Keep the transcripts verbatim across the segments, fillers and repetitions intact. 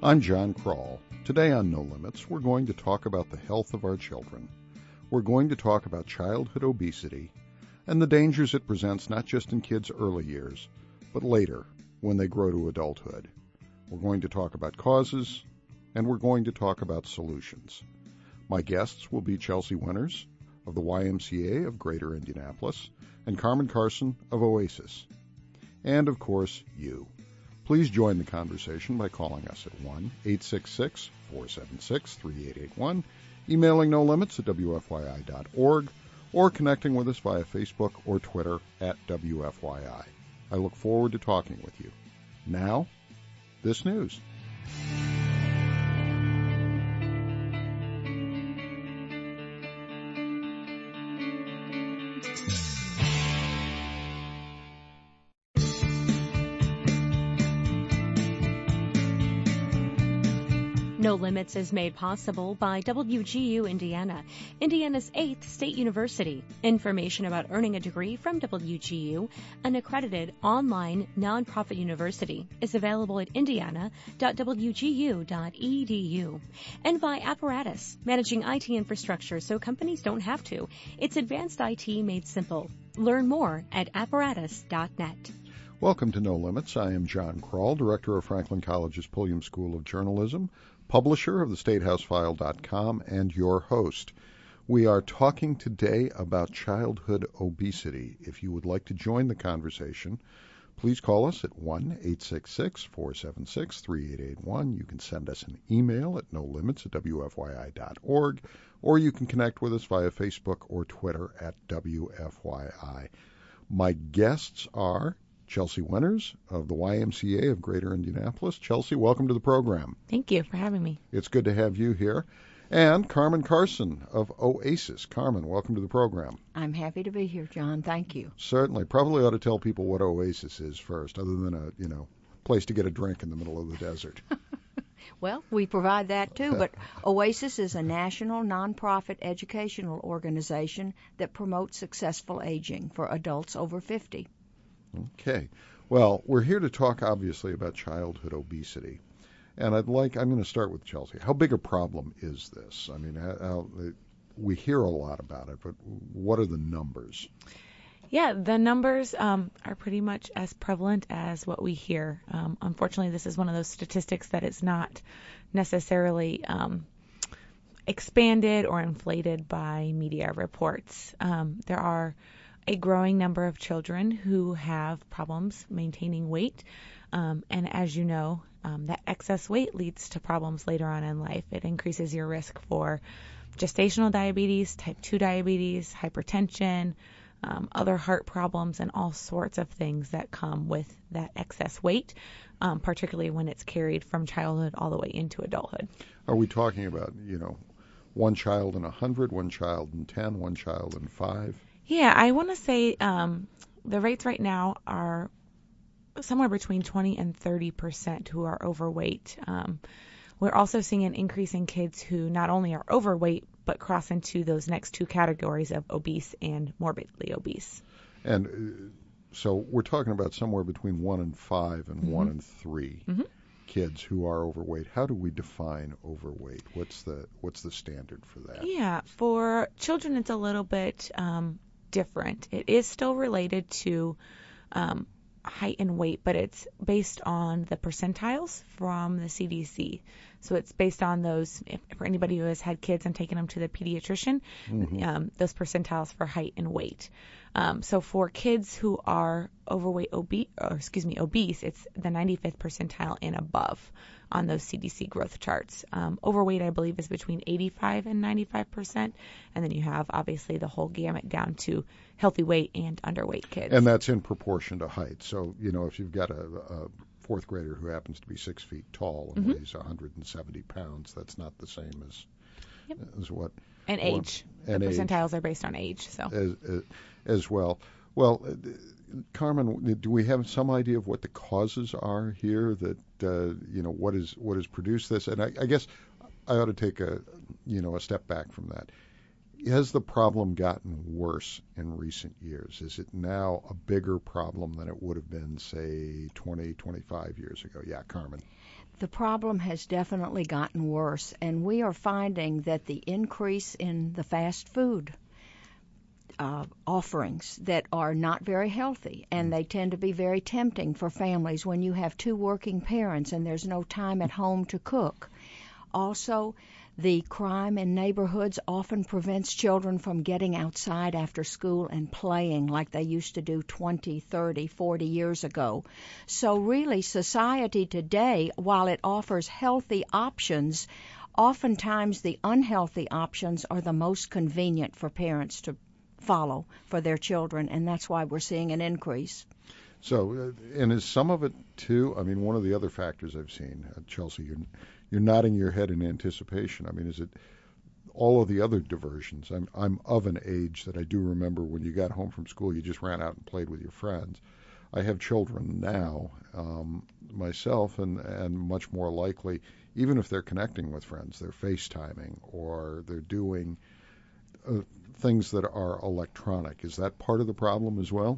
I'm John Kroll. Today on No Limits, we're going to talk about the health of our children. We're going to talk about childhood obesity and the dangers it presents not just in kids' early years, but later when they grow to adulthood. We're going to talk about causes, and we're going to talk about solutions. My guests will be Chelsea Winters of the Y M C A of Greater Indianapolis and Carmen Carson of Oasis. And, of course, you. Please join the conversation by calling us at one eight six six, four seven six, three eight eight one, emailing no limits at w f y i dot org, or connecting with us via Facebook or Twitter at W F Y I. I look forward to talking with you. Now, this news. No Limits is made possible by W G U Indiana, Indiana's eighth state university. Information about earning a degree from W G U, an accredited online nonprofit university, is available at indiana dot w g u dot e d u. And by Apparatus, managing I T infrastructure so companies don't have to. It's advanced I T made simple. Learn more at apparatus dot net. Welcome to No Limits. I am John Kroll, director of Franklin College's Pulliam School of Journalism, publisher of the state house file dot com, and your host. We are talking today about childhood obesity. If you would like to join the conversation, please call us at one eight six six, four seven six, three eight eight one. You can send us an email at no limits at w f y i dot org, or you can connect with us via Facebook or Twitter at W F Y I. My guests are Chelsea Winters of the Y M C A of Greater Indianapolis. Chelsea, welcome to the program. Thank you for having me. It's good to have you here. And Carmen Carson of Oasis. Carmen, welcome to the program. I'm happy to be here, John. Thank you. Certainly. Probably ought to tell people what Oasis is first, other than a, you know, place to get a drink in the middle of the desert. Well, we provide that too, but Oasis is a national nonprofit educational organization that promotes successful aging for adults over fifty. Okay. Well, we're here to talk, obviously, about childhood obesity. And I'd like, I'm going to start with Chelsea. How big a problem is this? I mean, how, how, we hear a lot about it, but what are the numbers? Yeah, the numbers um, are pretty much as prevalent as what we hear. Um, unfortunately, this is one of those statistics that is not necessarily um, expanded or inflated by media reports. Um, there are a growing number of children who have problems maintaining weight. Um, and as you know, um, that excess weight leads to problems later on in life. It increases your risk for gestational diabetes, type two diabetes, hypertension, um, other heart problems, and all sorts of things that come with that excess weight, um, particularly when it's carried from childhood all the way into adulthood. Are we talking about, you know, one child in a hundred, one child in ten, one child in five? Yeah, I want to say um, the rates right now are somewhere between twenty and thirty percent who are overweight. Um, we're also seeing an increase in kids who not only are overweight, but cross into those next two categories of obese and morbidly obese. And uh, so we're talking about somewhere between one and five and mm-hmm. one and three mm-hmm. kids who are overweight. How do we define overweight? What's the what's the standard for that? Yeah, for children, it's a little bit um, different. It is still related to um, height and weight, but it's based on the percentiles from the C D C. So it's based on those, if, for anybody who has had kids and taken them to the pediatrician, mm-hmm. um, those percentiles for height and weight. Um, so for kids who are overweight, obese, or excuse me, obese, it's the ninety-fifth percentile and above on those C D C growth charts. Um, overweight, I believe, is between eighty-five and ninety-five percent. And then you have, obviously, the whole gamut down to healthy weight and underweight kids. And that's in proportion to height. So, you know, if you've got a, a fourth grader who happens to be six feet tall and mm-hmm. weighs one hundred seventy pounds, that's not the same as, yep. as what? And or, age. And the age. Percentiles are based on age. So as, as, as well. Well, uh, Carmen, do we have some idea of what the causes are here that, uh, you know, what is what has produced this? And I, I guess I ought to take a, you know, a step back from that. has the problem gotten worse in recent years? Is it now a bigger problem than it would have been, say, twenty, twenty-five years ago? Yeah, Carmen. The problem has definitely gotten worse, and we are finding that the increase in the fast food uh, offerings that are not very healthy, and they tend to be very tempting for families when you have two working parents and there's no time at home to cook. Also, the crime in neighborhoods often prevents children from getting outside after school and playing like they used to do twenty, thirty, forty years ago. So really, society today, while it offers healthy options, oftentimes the unhealthy options are the most convenient for parents to follow for their children, and that's why we're seeing an increase. So, uh, and is some of it too, I mean, one of the other factors I've seen, uh, Chelsea, you're, you're nodding your head in anticipation. I mean, is it all of the other diversions? I'm, I'm of an age that I do remember when you got home from school, you just ran out and played with your friends. I have children now, um, myself, and, and much more likely, even if they're connecting with friends, they're FaceTiming or they're doing uh, things that are electronic. Is that part of the problem as well?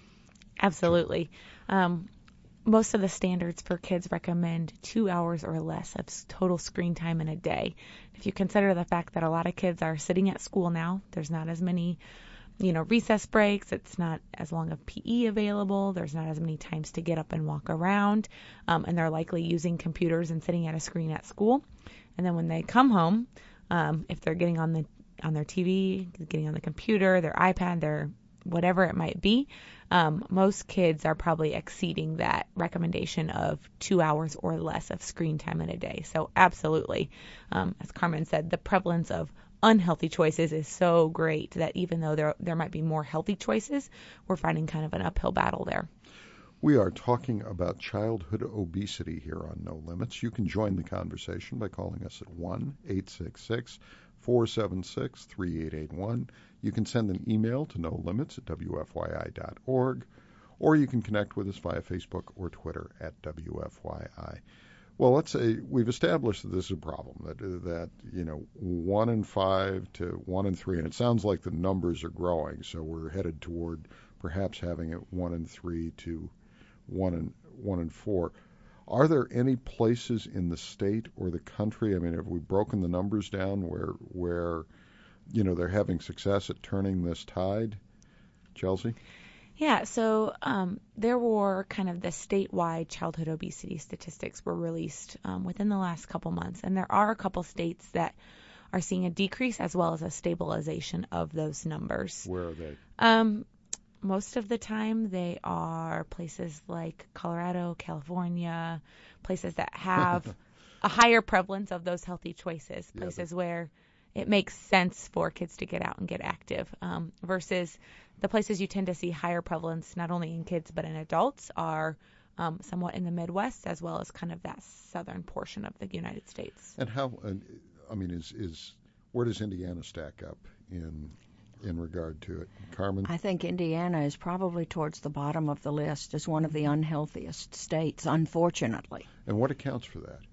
Absolutely. Um, most of the standards for kids recommend two hours or less of total screen time in a day. If you consider the fact that a lot of kids are sitting at school now, there's not as many, you know, recess breaks. It's not as long of P E available. There's not as many times to get up and walk around. Um, and they're likely using computers and sitting at a screen at school. And then when they come home, um, if they're getting on the on their T V, getting on the computer, their iPad, their whatever it might be, um, most kids are probably exceeding that recommendation of two hours or less of screen time in a day. So absolutely, um, as Carmen said, the prevalence of unhealthy choices is so great that even though there there might be more healthy choices, we're finding kind of an uphill battle there. We are talking about childhood obesity here on No Limits. You can join the conversation by calling us at one eight six six, four seven six, three eight eight one. You can send an email to no limits at w f y i dot org, or you can connect with us via Facebook or Twitter at W F Y I. Well, let's say we've established that this is a problem, that, that you know, one in five to one in three, and it sounds like the numbers are growing, so we're headed toward perhaps having it one in three to one in, one in four. Are there any places in the state or the country, I mean, have we broken the numbers down where, where you know, they're having success at turning this tide? Chelsea? Yeah, so um, there were kind of the statewide childhood obesity statistics were released um, within the last couple months, and there are a couple states that are seeing a decrease as well as a stabilization of those numbers. Where are they? Um, most of the time they are places like Colorado, California, places that have a higher prevalence of those healthy choices, places yeah, where it makes sense for kids to get out and get active, um, versus the places you tend to see higher prevalence, not only in kids but in adults, are um, somewhat in the Midwest as well as kind of that southern portion of the United States. And how, I mean, is, is where does Indiana stack up in in regard to it? Carmen? I think Indiana is probably towards the bottom of the list as one of the unhealthiest states, unfortunately. And what accounts for that?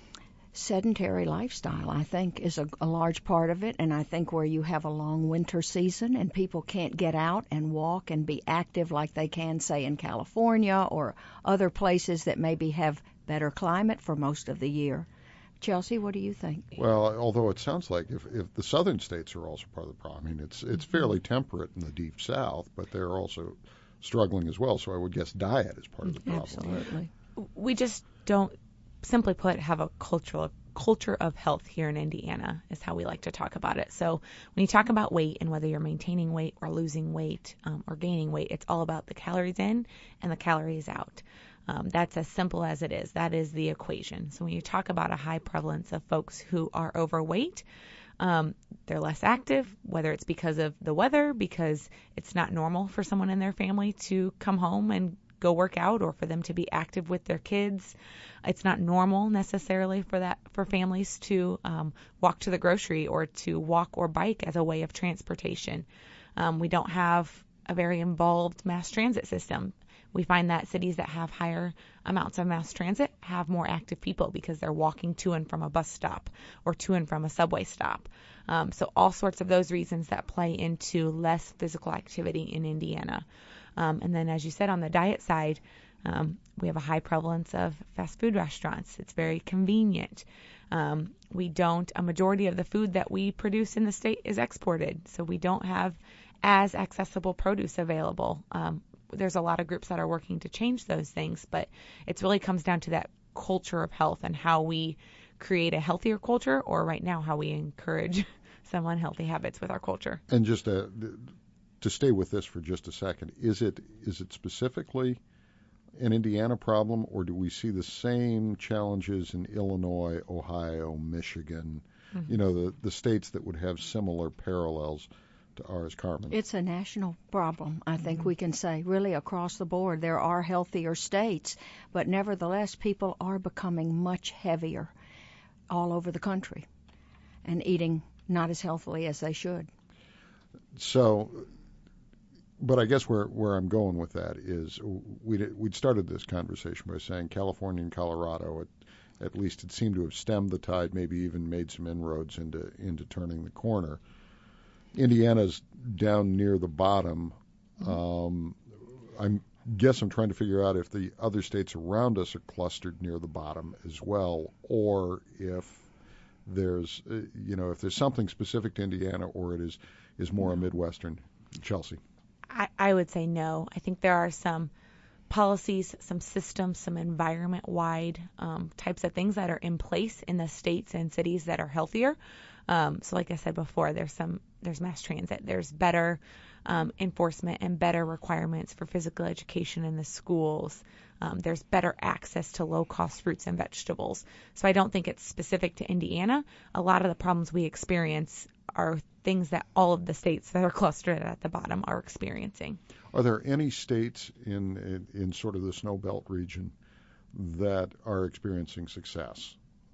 Sedentary lifestyle, I think, is a, a large part of it, and I think where you have a long winter season and people can't get out and walk and be active like they can, say, in California or other places that maybe have better climate for most of the year. Chelsea, what do you think? Well, although it sounds like if, if the southern states are also part of the problem, I mean, it's it's fairly temperate in the deep south, but they're also struggling as well, so I would guess diet is part of the problem. Absolutely. We just don't, simply put, have a cultural culture of health here in Indiana is how we like to talk about it. So when you talk about weight and whether you're maintaining weight or losing weight um, or gaining weight, it's all about the calories in and the calories out. Um, that's as simple as it is. That is the equation. So when you talk about a high prevalence of folks who are overweight, um, they're less active, whether it's because of the weather, because it's not normal for someone in their family to come home and go work out, or for them to be active with their kids. It's not normal necessarily for that for families to um, walk to the grocery or to walk or bike as a way of transportation. Um, we don't have a very involved mass transit system. We find that cities that have higher amounts of mass transit have more active people because they're walking to and from a bus stop or to and from a subway stop. Um, so all sorts of those reasons that play into less physical activity in Indiana. Um, and then, as you said, on the diet side, um, we have a high prevalence of fast food restaurants. It's very convenient. Um, we don't, a majority of the food that we produce in the state is exported, so we don't have as accessible produce available. Um, there's a lot of groups that are working to change those things, but it really comes down to that culture of health and how we create a healthier culture, or right now how we encourage some unhealthy habits with our culture. And just to, to stay with this for just a second, is it is it specifically an Indiana problem, or do we see the same challenges in Illinois, Ohio, Michigan, mm-hmm. you know, the, the states that would have similar parallels to ours, Carmen? It's a national problem, I think mm-hmm. we can say, really across the board. There are healthier states, but nevertheless, people are becoming much heavier all over the country and eating not as healthily as they should. So, but I guess where where I'm going with that is we'd, we'd started this conversation by saying California and Colorado, at, at least it seemed to have stemmed the tide, maybe even made some inroads into into turning the corner. Indiana's down near the bottom. Um, I guess I'm trying to figure out if the other states around us are clustered near the bottom as well, or if there's, uh, you know, if there's something specific to Indiana, or it is is more a Midwestern. Chelsea. I, I would say no. I think there are some policies, some systems, some environment-wide um, types of things that are in place in the states and cities that are healthier. Um, so like I said before, there's some there's mass transit, there's better um, enforcement and better requirements for physical education in the schools. Um, there's better access to low-cost fruits and vegetables. So I don't think it's specific to Indiana. A lot of the problems we experience are things that all of the states that are clustered at the bottom are experiencing. Are there any states in in, in sort of the Snow Belt region that are experiencing success?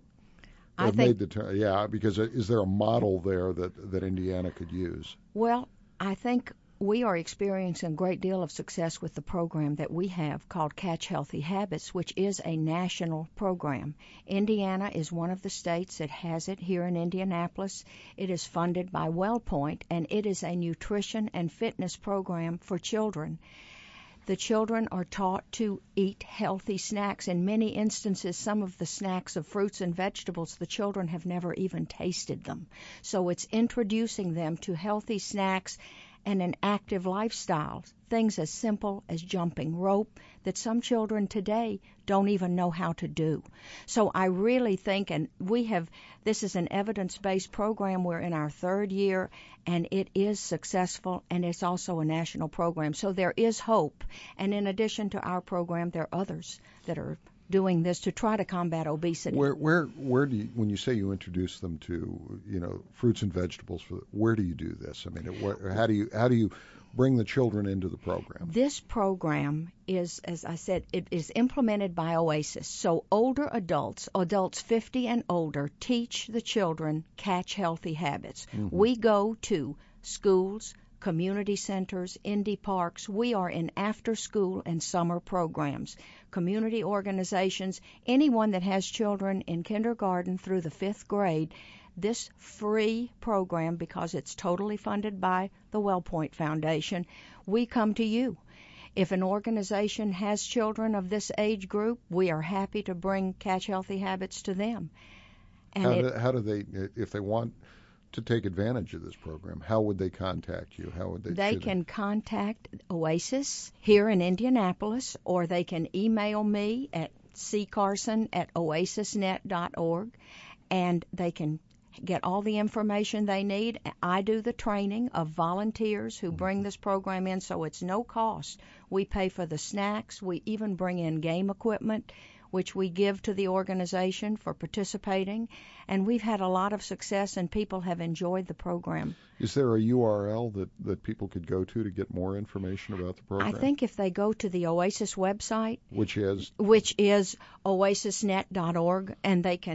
I think, made the ter- yeah, because is there a model there that, that Indiana could use? Well, I think we are experiencing a great deal of success with the program that we have called Catch Healthy Habits, which is a national program. Indiana is one of the states that has it here in Indianapolis. It is funded by WellPoint, and it is a nutrition and fitness program for children. The children are taught to eat healthy snacks. In many instances, some of the snacks of fruits and vegetables, the children have never even tasted them. So it's introducing them to healthy snacks and an active lifestyle, things as simple as jumping rope that some children today don't even know how to do. So I really think, and we have, this is an evidence-based program. We're in our third year, and it is successful, and it's also a national program. So there is hope. And in addition to our program, there are others that are doing this to try to combat obesity. Where, where, where do you, when you say you introduce them to, you know, fruits and vegetables, for, where do you do this? I mean, where, how do you, how do you bring the children into the program? This program is, as I said, it is implemented by Oasis. So older adults, adults fifty and older, teach the children Catch Healthy Habits. Mm-hmm. We go to schools, community centers, indie parks. We are in after-school and summer programs, community organizations, anyone that has children in kindergarten through the fifth grade. This free program, because it's totally funded by the WellPoint Foundation, we come to you. If an organization has children of this age group, we are happy to bring Catch Healthy Habits to them. And how, it, do, how do they, if they want to take advantage of this program, how would they contact you? How would they? They can they? contact Oasis here in Indianapolis, or they can email me at c carson at oasis net dot org, and they can get all the information they need. I do the training of volunteers who bring this program in, so it's no cost. We pay for the snacks. We even bring in game equipment, which we give to the organization for participating. And we've had a lot of success, and people have enjoyed the program. Is there a U R L that, that people could go to to get more information about the program? I think if they go to the Oasis website, which is which is oasis net dot org, and they can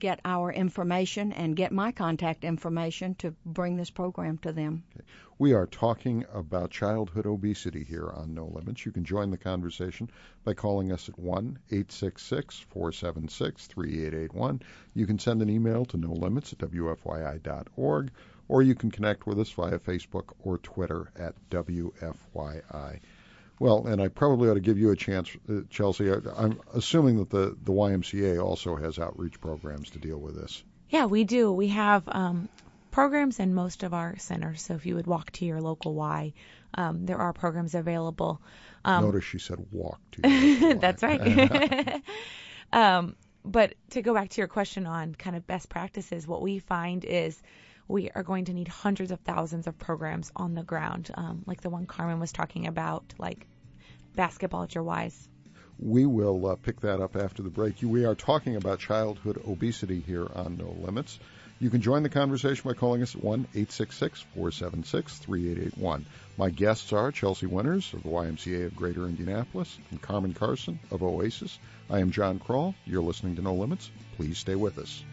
get our information and get my contact information to bring this program to them. Okay. We are talking about childhood obesity here on No Limits. You can join the conversation by calling us at one eight six six, four seven six, three eight eight one. You can send an email to no limits at w f y i dot org, or you can connect with us via Facebook or Twitter at W F Y I. Well, and I probably ought to give you a chance, uh, Chelsea. I, I'm assuming that the, the Y M C A also has outreach programs to deal with this. Yeah, we do. We have um, programs in most of our centers. So if you would walk to your local Y, um, there are programs available. Um, Notice she said walk to your local Y. That's right. um, but to go back to your question on kind of best practices, what we find is we are going to need hundreds of thousands of programs on the ground, um, like the one Carmen was talking about, like basketball at your Y's. We will uh, pick that up after the break. We are talking about childhood obesity here on No Limits. You can join the conversation by calling us at one eight six six, four seven six, three eight eight one. My guests are Chelsea Winters of the Y M C A of Greater Indianapolis and Carmen Carson of Oasis. I am John Kroll. You're listening to No Limits. Please stay with us.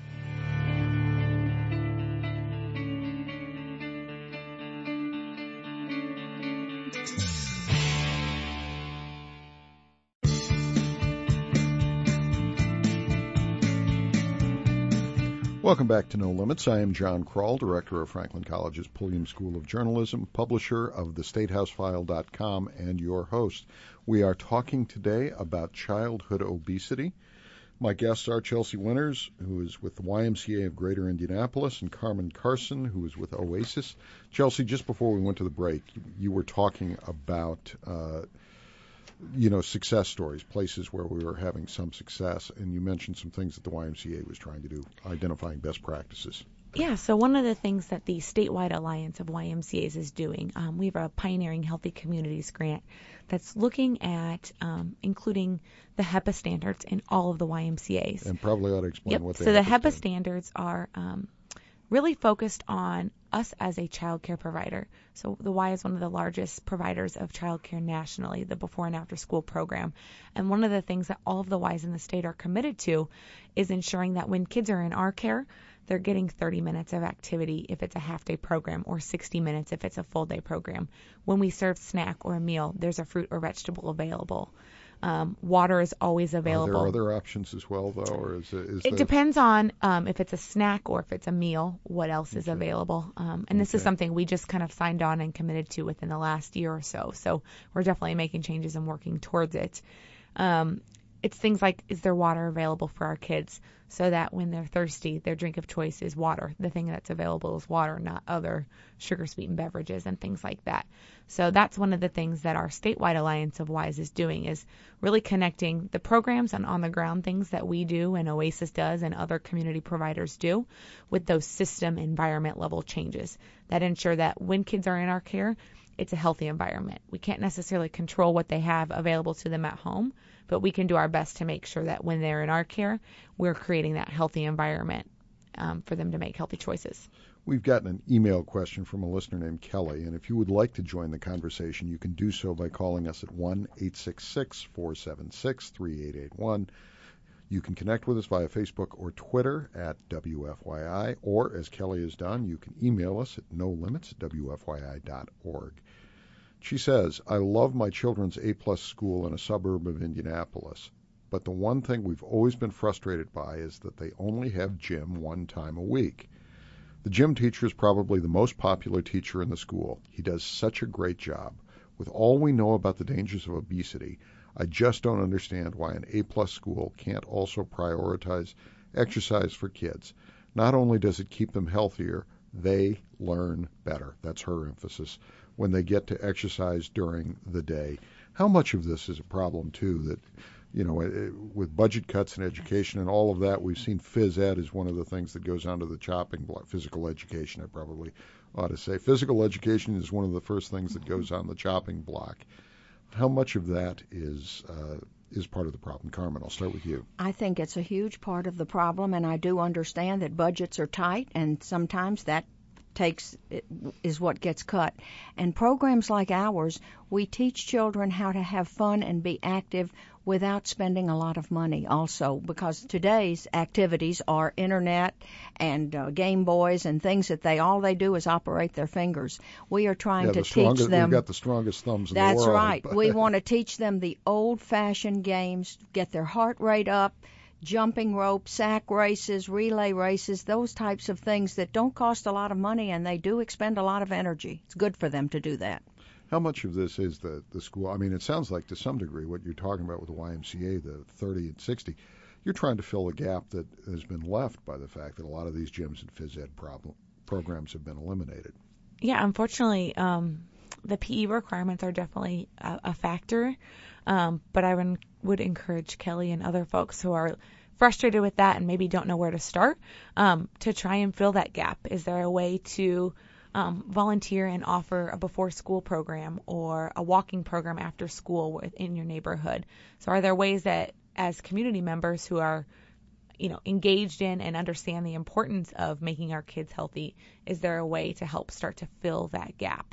Welcome back to No Limits. I am John Kroll, director of Franklin College's Pulliam School of Journalism, publisher of the state house file dot com, and your host. We are talking today about childhood obesity. My guests are Chelsea Winters, who is with the Y M C A of Greater Indianapolis, and Carmen Carson, who is with Oasis. Chelsea, just before we went to the break, you were talking about uh, you know, success stories, places where we were having some success, and you mentioned some things that the Y M C A was trying to do, identifying best practices. Yeah, so one of the things that the statewide alliance of Y M C As is doing, um, we have a Pioneering Healthy Communities grant that's looking at um, including the HEPA standards in all of the Y M C As. And probably ought to explain yep. what they so the HEPA HEPA standards are um, really focused on us as a child care provider. So the Y is one of the largest providers of child care nationally, the before and after school program. And one of the things that all of the Ys in the state are committed to is ensuring that when kids are in our care, they're getting thirty minutes of activity if it's a half-day program or sixty minutes if it's a full-day program. When we serve snack or a meal, there's a fruit or vegetable available. Um, water is always available. Are there other options as well, though, or is it? Is it the... depends on um, if it's a snack or if it's a meal, what else is okay. available. Um, and this okay. is something we just kind of signed on and committed to within the last year or so. So we're definitely making changes and working towards it. Um, it's things like, is there water available for our kids so that when they're thirsty, their drink of choice is water. The thing that's available is water, not other sugar-sweetened beverages and things like that. So that's one of the things that our statewide alliance of Ys is doing, is really connecting the programs and on-the-ground things that we do and Oasis does and other community providers do with those system environment level changes that ensure that when kids are in our care, it's a healthy environment. We can't necessarily control what they have available to them at home, but we can do our best to make sure that when they're in our care, we're creating that healthy environment um, for them to make healthy choices. We've gotten an email question from a listener named Kelly, and if you would like to join the conversation, you can do so by calling us at one eight six six, four seven six, three eight eight one. You can connect with us via Facebook or Twitter at W F Y I, or, as Kelly has done, you can email us at no limits at w f y i dot org. She says, I love my children's A-plus school in a suburb of Indianapolis, but the one thing we've always been frustrated by is that they only have gym one time a week. The gym teacher is probably the most popular teacher in the school. He does such a great job. With all we know about the dangers of obesity, I just don't understand why an A-plus school can't also prioritize exercise for kids. Not only does it keep them healthier, they learn better. That's her emphasis. When they get to exercise during the day. How much of this is a problem, too, that, you know, with budget cuts in education and all of that, we've seen phys ed is one of the things that goes onto the chopping block. Physical education, I probably ought to say. Physical education is one of the first things that goes on the chopping block. How much of that is uh, is part of the problem? Carmen, I'll start with you. I think it's a huge part of the problem, and I do understand that budgets are tight, and sometimes that takes is what gets cut. And programs like ours, we teach children how to have fun and be active without spending a lot of money also, because today's activities are internet and uh, Game Boys and things that they all they do is operate their fingers. We are trying yeah, to the strongest, teach them. We've got the strongest thumbs in That's the world. right. We want to teach them the old-fashioned games, get their heart rate up, jumping rope, sack races, relay races, those types of things that don't cost a lot of money and they do expend a lot of energy. It's good for them to do that. How much of this is the, the school? I mean, it sounds like to some degree what you're talking about with the Y M C A, the thirty and sixty, you're trying to fill a gap that has been left by the fact that a lot of these gyms and phys ed problem, programs have been eliminated. Yeah, unfortunately, um, the P E requirements are definitely a, a factor, um, but I would, would encourage Kelly and other folks who are frustrated with that and maybe don't know where to start um, to try and fill that gap. Is there a way to Um, volunteer and offer a before school program or a walking program after school within your neighborhood? So are there ways that as community members who are, you know, engaged in and understand the importance of making our kids healthy, is there a way to help start to fill that gap?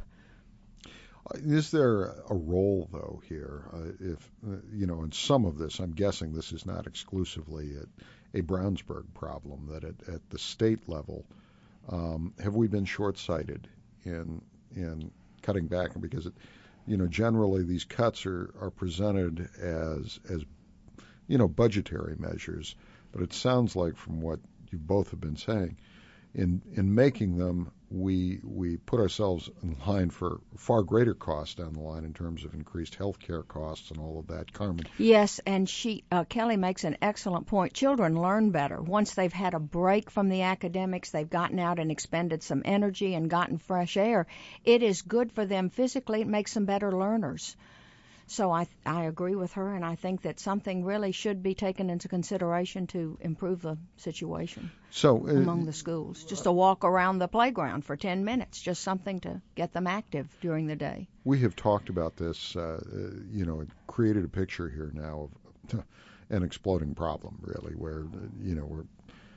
Is there a role, though, here? Uh, if, uh, you know, in some of this, I'm guessing this is not exclusively a, a Brownsburg problem, that at, at the state level, Um, have we been short-sighted in in cutting back? Because, it, you know, generally these cuts are, are presented as as you know budgetary measures, but it sounds like from what you both have been saying, in in making them, we we put ourselves in line for far greater costs down the line in terms of increased health care costs and all of that. Carmen? Yes, and she uh, Kelly makes an excellent point. Children learn better. Once they've had a break from the academics, they've gotten out and expended some energy and gotten fresh air. It is good for them physically. It makes them better learners. So I I agree with her, and I think that something really should be taken into consideration to improve the situation so, uh, among the schools. Just a walk around the playground for ten minutes, just something to get them active during the day. We have talked about this, uh, you know, it created a picture here now of an exploding problem, really, where, you know, we're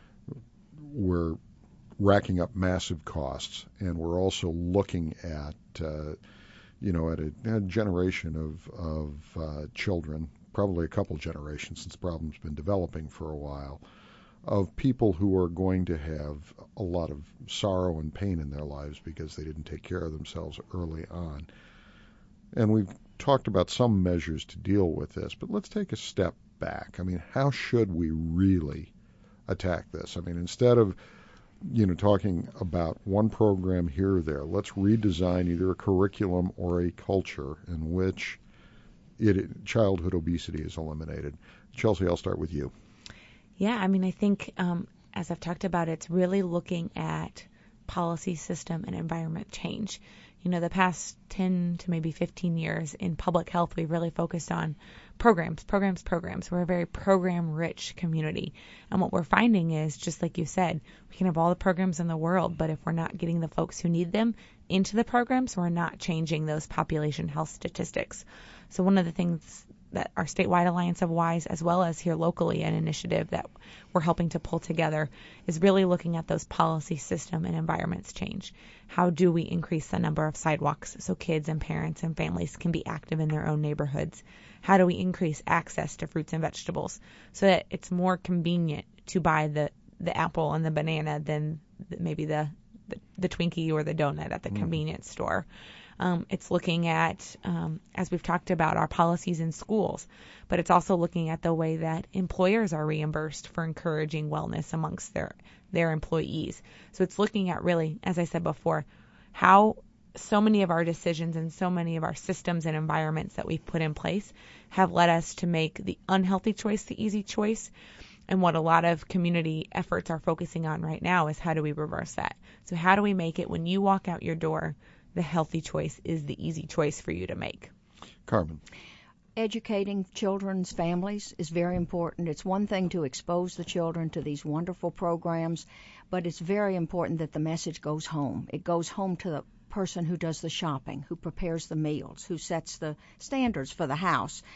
we're racking up massive costs, and we're also looking at uh, you know, at a, a generation of, of uh, children, probably a couple generations since the problem's been developing for a while, of people who are going to have a lot of sorrow and pain in their lives because they didn't take care of themselves early on. And we've talked about some measures to deal with this, but let's take a step back. I mean, how should we really attack this? I mean, instead of you know, talking about one program here or there, let's redesign either a curriculum or a culture in which it, childhood obesity is eliminated. Chelsea, I'll start with you. Yeah, I mean, I think um, as I've talked about, it's really looking at policy, system, and environment change. You know, the past ten to maybe fifteen years in public health, we've really focused on programs, programs, programs. We're a very program-rich community. And what we're finding is, just like you said, we can have all the programs in the world, but if we're not getting the folks who need them into the programs, we're not changing those population health statistics. So one of the things that our statewide Alliance of Wise, as well as here locally, an initiative that we're helping to pull together, is really looking at those policy, system, and environments change. How do we increase the number of sidewalks so kids and parents and families can be active in their own neighborhoods? How do we increase access to fruits and vegetables so that it's more convenient to buy the, the apple and the banana than maybe the, the, the Twinkie or the donut at the mm. convenience store? Um, it's looking at, um, as we've talked about, our policies in schools, but it's also looking at the way that employers are reimbursed for encouraging wellness amongst their, their employees. So it's looking at really, as I said before, how so many of our decisions and so many of our systems and environments that we've put in place have led us to make the unhealthy choice the easy choice. And what a lot of community efforts are focusing on right now is how do we reverse that? So how do we make it when you walk out your door, the healthy choice is the easy choice for you to make? Carmen. Educating children's families is very important. It's one thing to expose the children to these wonderful programs, but it's very important that the message goes home. It goes home to the person who does the shopping, who prepares the meals, who sets the standards for the house.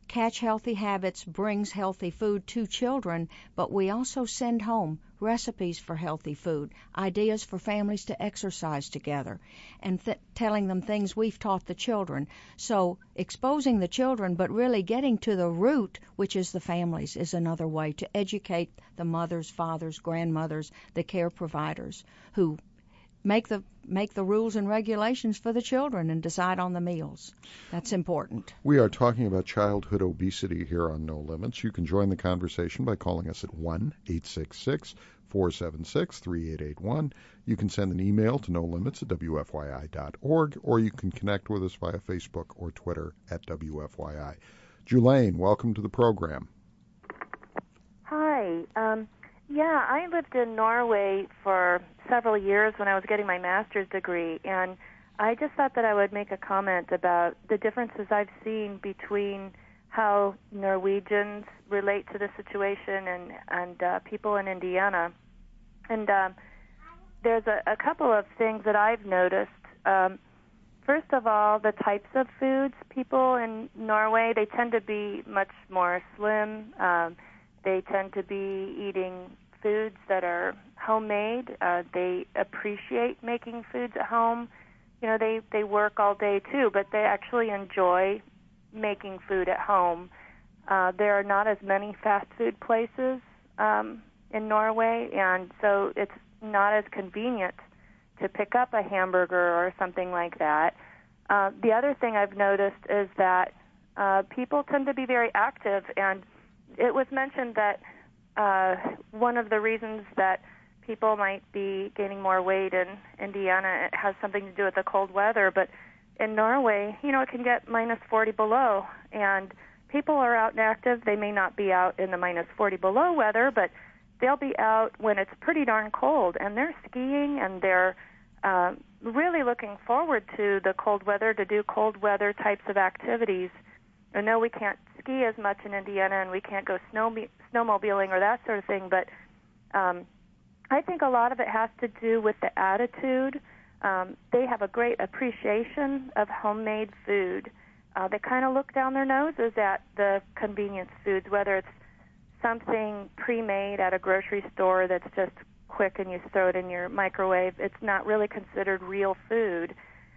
Catch Healthy Habits brings healthy food to children, but we also send home recipes for healthy food, ideas for families to exercise together, and th- telling them things we've taught the children. So exposing the children, but really getting to the root, which is the families, is another way to educate the mothers, fathers, grandmothers, the care providers who make the make the rules and regulations for the children and decide on the meals. That's important. We are talking about childhood obesity here on No Limits. You can join the conversation by calling us at one eight six six, four seven six, three eight eight one. You can send an email to no limits at w f y i dot org, or you can connect with us via Facebook or Twitter at W F Y I. Julaine, welcome to the program. Hi. Um, yeah, I lived in Norway for several years when I was getting my master's degree, and I just thought that I would make a comment about the differences I've seen between how Norwegians relate to the situation and, and uh, people in Indiana. And um, there's a, a couple of things that I've noticed. Um, first of all, the types of foods people in Norway, they tend to be much more slim. Um, they tend to be eating foods that are homemade. Uh, they appreciate making foods at home. You know, they, they work all day too, but they actually enjoy making food at home. Uh, there are not as many fast food places um, in Norway, and so it's not as convenient to pick up a hamburger or something like that. Uh, the other thing I've noticed is that uh, people tend to be very active, and it was mentioned that uh, one of the reasons that people might be gaining more weight in Indiana, it has something to do with the cold weather, but in Norway, you know, it can get minus forty below, and people are out and active. They may not be out in the minus forty below weather, but they'll be out when it's pretty darn cold, and they're skiing, and they're uh, really looking forward to the cold weather, to do cold weather types of activities. I know we can't ski as much in Indiana, and we can't go snow snowmobiling or that sort of thing, but um, I think a lot of it has to do with the attitude. Um, they have a great appreciation of homemade food. Uh, they kind of look down their noses at the convenience foods, whether it's something pre-made at a grocery store that's just quick and you throw it in your microwave. It's not really considered real food.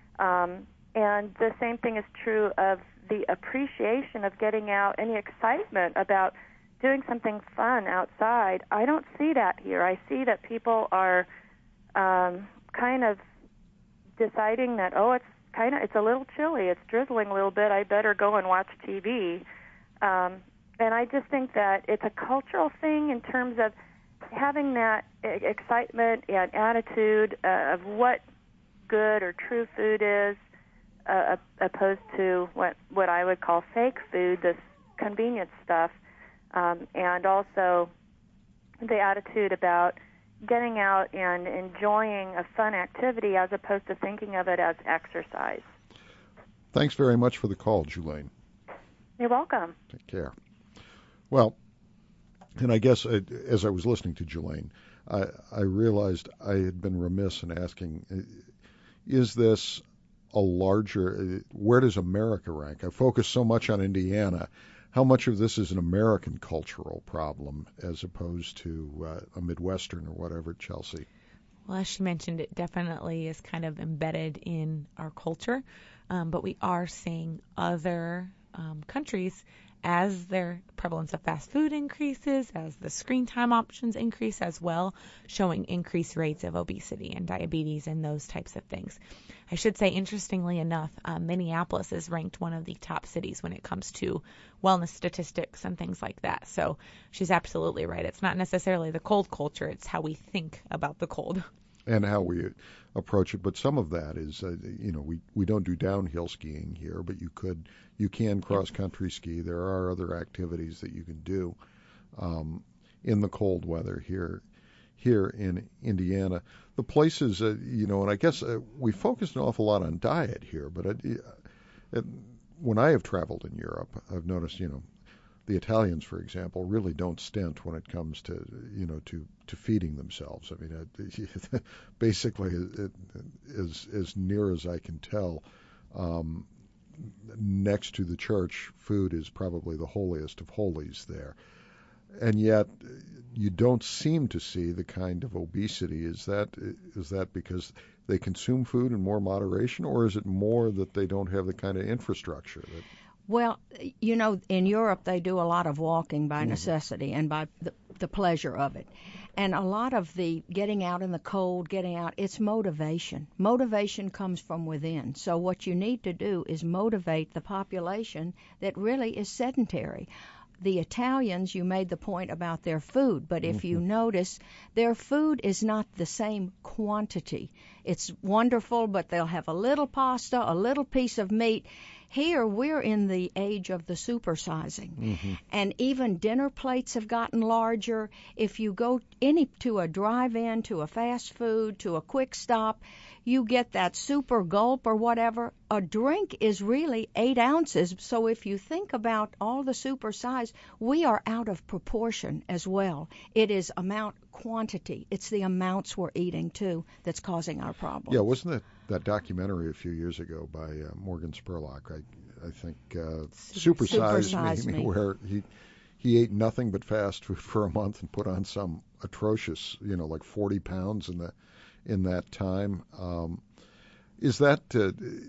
Um, and the same thing is true of the appreciation of getting out and the excitement about doing something fun outside. I don't see that here. I see that people are um, kind of deciding that, oh, it's kind of it's a little chilly, it's drizzling a little bit, I better go and watch T V. Um, and I just think that it's a cultural thing in terms of having that excitement and attitude uh, of what good or true food is, uh, opposed to what what I would call fake food, this convenience stuff, um, and also the attitude about getting out and enjoying a fun activity as opposed to thinking of it as exercise. Thanks very much for the call, Julaine. You're welcome. Take care. Well, and I guess I, as I was listening to Julaine, I, I realized I had been remiss in asking, is this a larger, where does America rank? I focus so much on Indiana. How much of this is an American cultural problem as opposed to uh, a Midwestern or whatever, Chelsea? Well, as she mentioned, it definitely is kind of embedded in our culture, um, but we are seeing other um, countries, as their prevalence of fast food increases, as the screen time options increase as well, showing increased rates of obesity and diabetes and those types of things. I should say, interestingly enough, uh, Minneapolis is ranked one of the top cities when it comes to wellness statistics and things like that. So she's absolutely right. It's not necessarily the cold culture, it's how we think about the cold. And how we approach it. But some of that is, uh, you know, we, we don't do downhill skiing here, but you could, you can cross-country ski. There are other activities that you can do um, in the cold weather here here in Indiana. The places, uh, you know, and I guess uh, we focus an awful lot on diet here, but it, it, when I have traveled in Europe, I've noticed, you know, the Italians, for example, really don't stint when it comes to, you know, to, to feeding themselves. I mean, it, basically, it, as as near as I can tell, um, next to the church, food is probably the holiest of holies there. And yet you don't seem to see the kind of obesity. Is that is that because they consume food in more moderation, or is it more that they don't have the kind of infrastructure that... Well, you know, in Europe they do a lot of walking by necessity mm-hmm. and by the, the pleasure of it. And a lot of the getting out in the cold, getting out, it's motivation. Motivation comes from within. So what you need to do is motivate the population that really is sedentary. The Italians, you made the point about their food, but if mm-hmm. you notice, their food is not the same quantity. It's wonderful, but they'll have a little pasta, a little piece of meat. Here, we're in the age of the supersizing, mm-hmm. and even dinner plates have gotten larger. If you go any to a drive-in, to a fast food, to a quick stop, you get that super gulp or whatever. A drink is really eight ounces, so if you think about all the super size, we are out of proportion as well. It is amount quantity. It's the amounts we're eating, too, that's causing our problems. Yeah, wasn't that that documentary a few years ago by uh, Morgan Spurlock, I, I think, uh, Super, Super Size Me, me, where he he ate nothing but fast food for a month and put on some atrocious, you know, like forty pounds in the in that time. Um, is that, uh,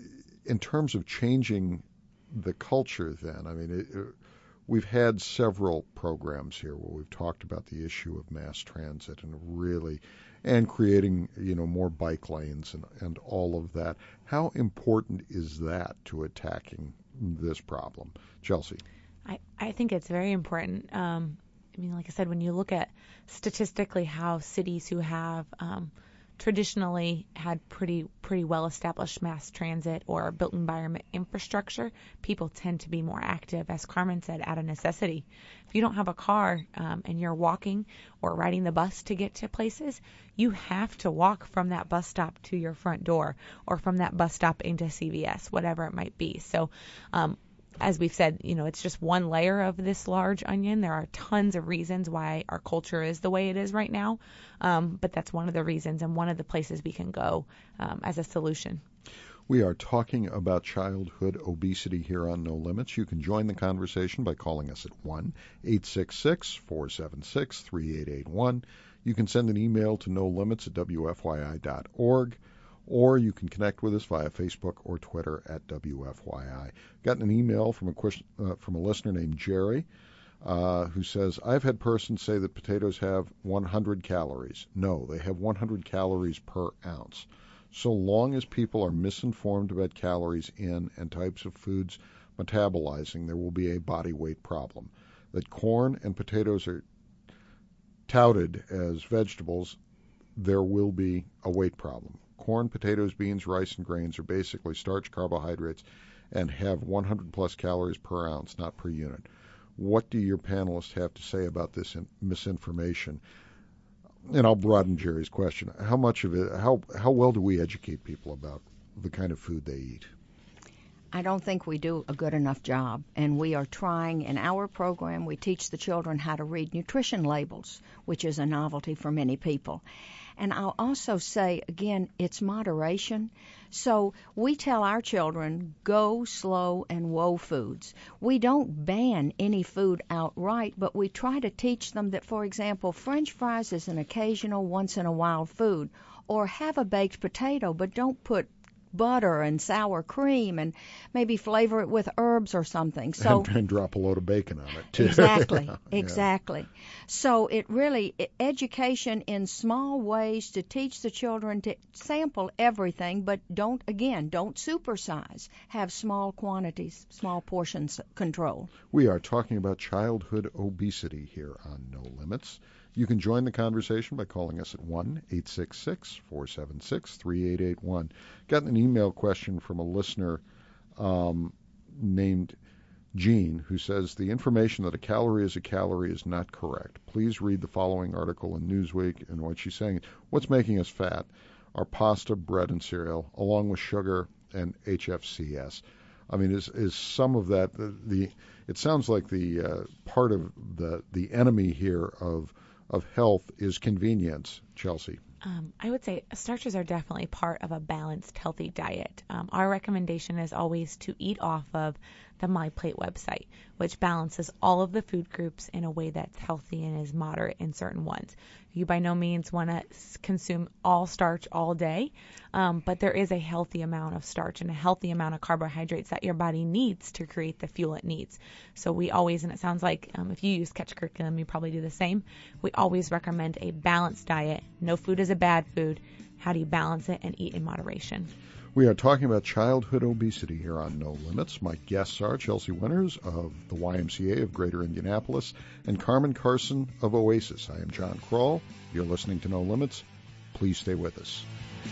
in terms of changing the culture then, I mean, it, it, we've had several programs here where we've talked about the issue of mass transit and really, and creating, you know, more bike lanes and, and all of that. How important is that to attacking this problem? Chelsea? I, I think it's very important. Um, I mean, like I said, when you look at statistically how cities who have um, traditionally had pretty pretty well-established mass transit or built environment infrastructure, people tend to be more active, as Carmen said, out of necessity. If you don't have a car um, and you're walking or riding the bus to get to places, you have to walk from that bus stop to your front door or from that bus stop into C V S, whatever it might be. So um, as we've said, you know, it's just one layer of this large onion. There are tons of reasons why our culture is the way it is right now, um, but that's one of the reasons and one of the places we can go um, as a solution. We are talking about childhood obesity here on No Limits. You can join the conversation by calling us at one eight six six, four seven six, three eight eight one. You can send an email to no limits at w f y i dot org. Or you can connect with us via Facebook or Twitter at W F Y I. Got an email from a question, uh, from a listener named Jerry, uh, who says, I've had persons say that potatoes have one hundred calories. No, they have one hundred calories per ounce. So long as people are misinformed about calories in and types of foods metabolizing, there will be a body weight problem. That corn and potatoes are touted as vegetables, there will be a weight problem. Corn, potatoes, beans, rice, and grains are basically starch carbohydrates and have one hundred plus calories per ounce, not per unit. What do your panelists have to say about this in- misinformation? And I'll broaden Jerry's question. How much of it, how how well do we educate people about the kind of food they eat? I don't think we do a good enough job, and we are trying. In our program, we teach the children how to read nutrition labels, which is a novelty for many people. And I'll also say, again, it's moderation. So we tell our children, go slow and whoa foods. We don't ban any food outright, but we try to teach them that, for example, French fries is an occasional, once-in-a-while food, or have a baked potato, but don't put butter and sour cream and maybe flavor it with herbs or something. So and, and drop a load of bacon on it too. Exactly, yeah. exactly. So it really, education in small ways to teach the children to sample everything, but don't, again, don't supersize. Have small quantities, small portions control. We are talking about childhood obesity here on No Limits. You can join the conversation by calling us at one eight six six, four seven six, three eight eight one. Got an email question from a listener um, named Jean, who says, the information that a calorie is a calorie is not correct. Please read the following article in Newsweek. And what she's saying, what's making us fat are pasta, bread, and cereal, along with sugar and H F C S. I mean, is is some of that the, the it sounds like the uh, part of the the enemy here of of health is convenience, Chelsea. Um, I would say starches are definitely part of a balanced, healthy diet. Um, our recommendation is always to eat off of the MyPlate website, which balances all of the food groups in a way that's healthy and is moderate in certain ones. You by no means want to consume all starch all day, um, but there is a healthy amount of starch and a healthy amount of carbohydrates that your body needs to create the fuel it needs. So we always, and it sounds like um, if you use Catch Curriculum, you probably do the same. We always recommend a balanced diet. No food is a bad food. How do you balance it and eat in moderation? We are talking about childhood obesity here on No Limits. My guests are Chelsea Winters of the Y M C A of Greater Indianapolis and Carmen Carson of Oasis. I am John Kroll. You're listening to No Limits. Please stay with us.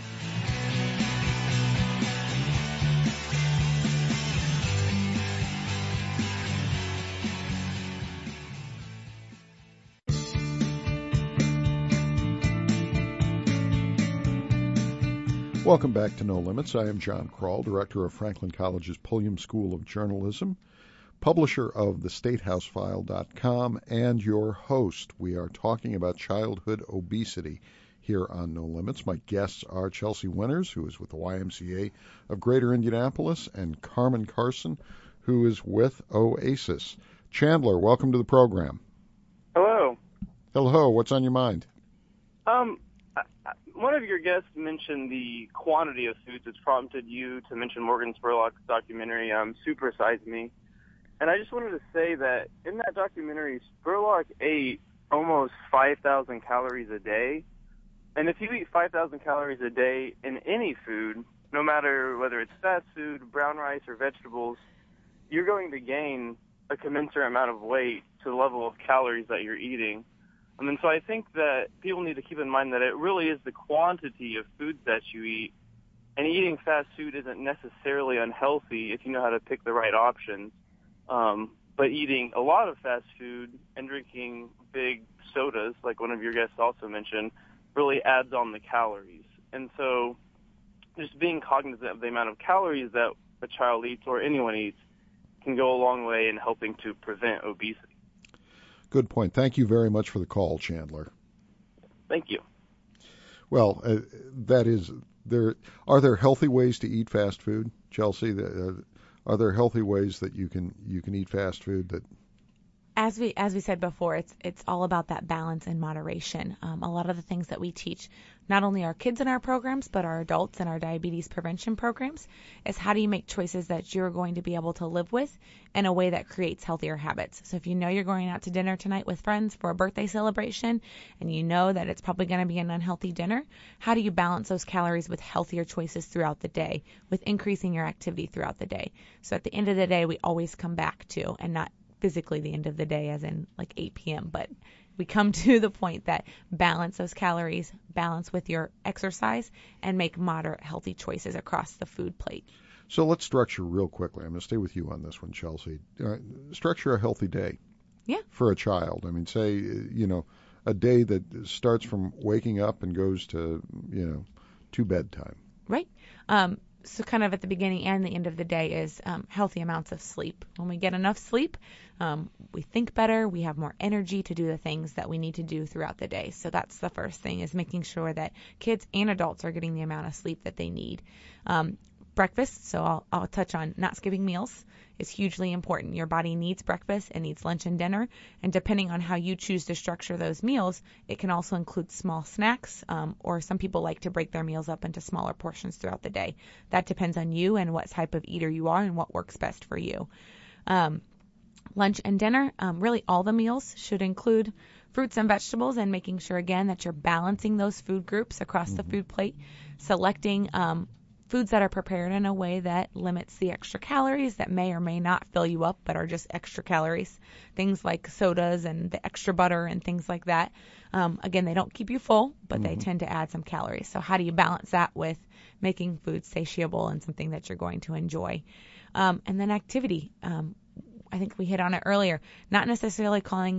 Welcome back to No Limits. I am John Kroll, director of Franklin College's Pulliam School of Journalism, publisher of the state house file dot com, and your host. We are talking about childhood obesity here on No Limits. My guests are Chelsea Winters, who is with the Y M C A of Greater Indianapolis, and Carmen Carson, who is with Oasis. Chandler, welcome to the program. Hello. Hello. What's on your mind? Um, one of your guests mentioned the quantity of foods that's prompted you to mention Morgan Spurlock's documentary, um, Super Size Me. And I just wanted to say that in that documentary, Spurlock ate almost five thousand calories a day. And if you eat five thousand calories a day in any food, no matter whether it's fast food, brown rice, or vegetables, you're going to gain a commensurate amount of weight to the level of calories that you're eating. I mean, so I think that people need to keep in mind that it really is the quantity of foods that you eat, and eating fast food isn't necessarily unhealthy if you know how to pick the right options. Um, but eating a lot of fast food and drinking big sodas, like one of your guests also mentioned, really adds on the calories. And so just being cognizant of the amount of calories that a child eats or anyone eats can go a long way in helping to prevent obesity. Good point. Thank you very much for the call, Chandler. Thank you. Well, uh, that is, there are there healthy ways to eat fast food, Chelsea? Uh, are there healthy ways that you can you can eat fast food that? As we as we said before, it's it's all about that balance and moderation. Um, a lot of the things that we teach, not only our kids in our programs, but our adults in our diabetes prevention programs, is how do you make choices that you're going to be able to live with in a way that creates healthier habits. So if you know you're going out to dinner tonight with friends for a birthday celebration, and you know that it's probably going to be an unhealthy dinner, how do you balance those calories with healthier choices throughout the day, with increasing your activity throughout the day? So at the end of the day, we always come back to, and not physically the end of the day as in like eight p.m., but we come to the point that balance those calories, balance with your exercise, and make moderate healthy choices across the food plate. So let's structure real quickly. I'm going to stay with you on this one, Chelsea. Uh, structure a healthy day. Yeah. For a child. I mean, say, you know, a day that starts from waking up and goes to, you know, to bedtime. Right. Um, So kind of at the beginning and the end of the day is um, healthy amounts of sleep. When we get enough sleep, um, we think better, we have more energy to do the things that we need to do throughout the day. So that's the first thing, is making sure that kids and adults are getting the amount of sleep that they need. Um, breakfast, so I'll, I'll touch on not skipping meals, is hugely important. Your body needs breakfast, it needs lunch and dinner, and depending on how you choose to structure those meals, it can also include small snacks, um, or some people like to break their meals up into smaller portions throughout the day. That depends on you and what type of eater you are and what works best for you. Um, lunch and dinner, um, really all the meals should include fruits and vegetables, and making sure, again, that you're balancing those food groups across mm-hmm. the food plate, selecting um, foods that are prepared in a way that limits the extra calories that may or may not fill you up but are just extra calories. Things like sodas and the extra butter and things like that. Um, again, they don't keep you full, but mm-hmm. they tend to add some calories. So how do you balance that with making food satiable and something that you're going to enjoy? Um, and then activity. Um, I think we hit on it earlier. Not necessarily calling it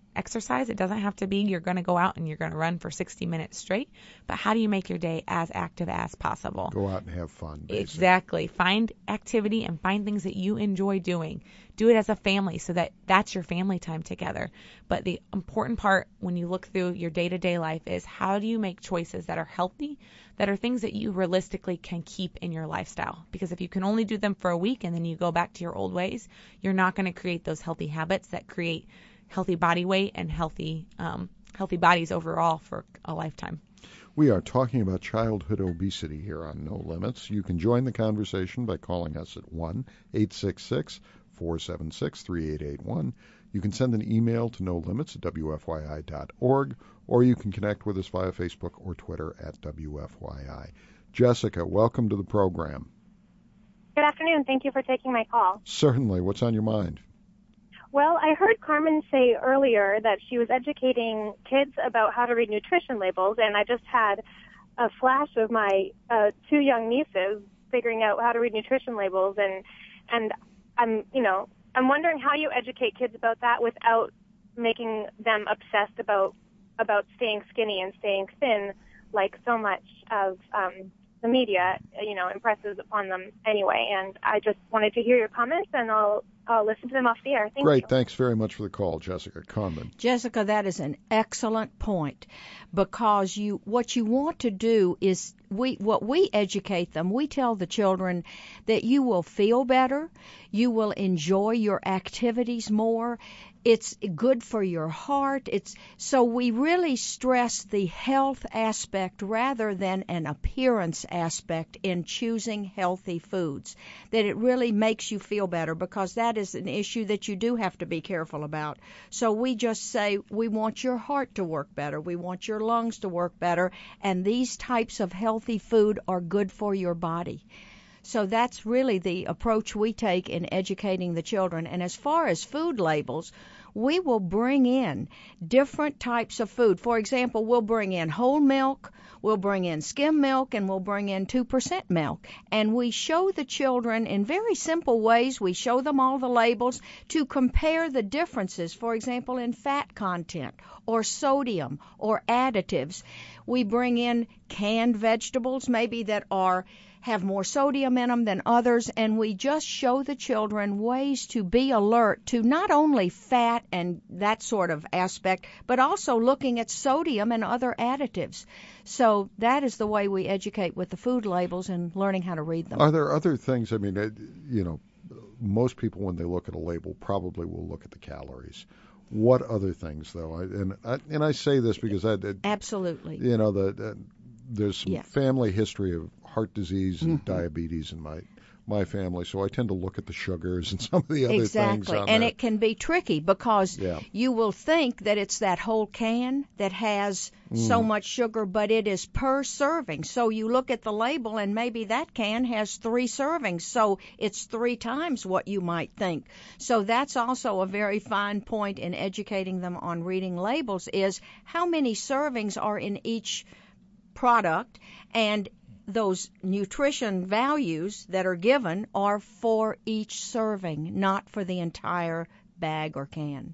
exercise. It doesn't have to be you're going to go out and you're going to run for sixty minutes straight, but how do you make your day as active as possible? Go out and have fun, basically. Exactly. Find activity and find things that you enjoy doing. Do it as a family so that that's your family time together. But the important part when you look through your day-to-day life is how do you make choices that are healthy, that are things that you realistically can keep in your lifestyle. Because if you can only do them for a week and then you go back to your old ways, you're not going to create those healthy habits that create healthy body weight and healthy um, healthy bodies overall for a lifetime. We are talking about childhood obesity here on No Limits. You can join the conversation by calling us at one eight six six, four seven six, three eight eight one. You can send an email to no limits at w f y i dot org, or you can connect with us via Facebook or Twitter at W F Y I. Jessica, welcome to the program. Good afternoon. Thank you for taking my call. Certainly. What's on your mind? Well, I heard Carmen say earlier that she was educating kids about how to read nutrition labels, and I just had a flash of my uh, two young nieces figuring out how to read nutrition labels, and and I'm you know I'm wondering how you educate kids about that without making them obsessed about about staying skinny and staying thin, like so much of um, the media you know impresses upon them anyway. And I just wanted to hear your comments, and I'll. I'll listen to them off the air. Thank Great. you. Thanks very much for the call, Jessica. Carmen. Jessica, that is an excellent point, because you what you want to do is we what we educate them. We tell the children that you will feel better, you will enjoy your activities more. It's good for your heart. It's so we really stress the health aspect rather than an appearance aspect in choosing healthy foods. That it really makes you feel better, because that is an issue that you do have to be careful about. So we just say we want your heart to work better, we want your lungs to work better, and these types of healthy food are good for your body. So that's really the approach we take in educating the children. And as far as food labels, we will bring in different types of food. For example, we'll bring in whole milk, we'll bring in skim milk, and we'll bring in two percent milk. And we show the children in very simple ways, we show them all the labels to compare the differences, for example, in fat content or sodium or additives. We bring in canned vegetables maybe that are have more sodium in them than others, and we just show the children ways to be alert to not only fat and that sort of aspect, but also looking at sodium and other additives. So that is the way we educate with the food labels and learning how to read them. Are there other things? I mean, you know, most people when they look at a label probably will look at the calories. What other things, though? I, and I, and I say this because I, I absolutely, you know, the, the there's some yeah. family history of heart disease and mm-hmm. diabetes in my my family, so I tend to look at the sugars and some of the other exactly. things. Exactly, and there. It can be tricky because yeah. you will think that it's that whole can that has mm. so much sugar, but it is per serving. So you look at the label, and maybe that can has three servings, so it's three times what you might think. So that's also a very fine point in educating them on reading labels, is how many servings are in each product, and those nutrition values that are given are for each serving, not for the entire bag or can.